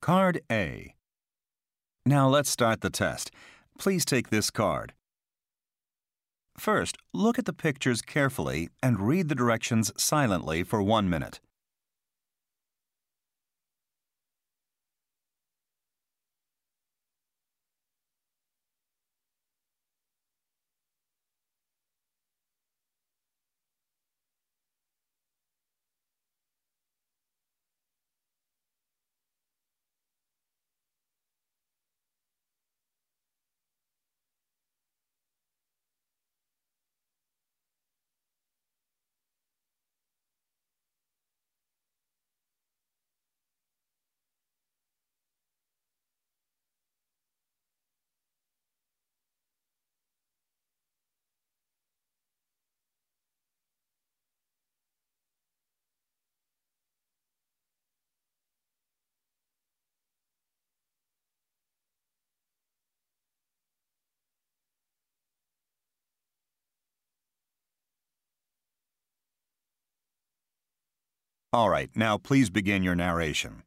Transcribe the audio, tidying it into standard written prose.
Card A. Now let's start the test. Please take this card. First, look at the pictures carefully and read the directions silently for 1 minute. All right, now please begin your narration.